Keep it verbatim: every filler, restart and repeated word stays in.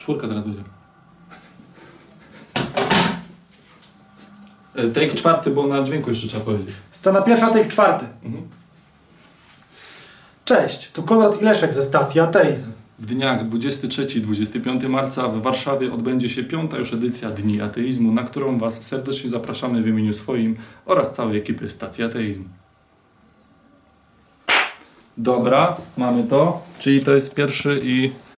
Czwórka teraz będzie. Take czwarty, bo na dźwięku jeszcze trzeba powiedzieć. Scena pierwsza, take czwarty. Mhm. Cześć, tu Konrad i Leszek ze stacji Ateizm. W dniach dwudziestego trzeciego do dwudziestego piątego marca w Warszawie odbędzie się piąta już edycja Dni Ateizmu, na którą Was serdecznie zapraszamy w imieniu swoim oraz całej ekipy Stacji Ateizm. Dobra, mamy to. Czyli to jest pierwszy i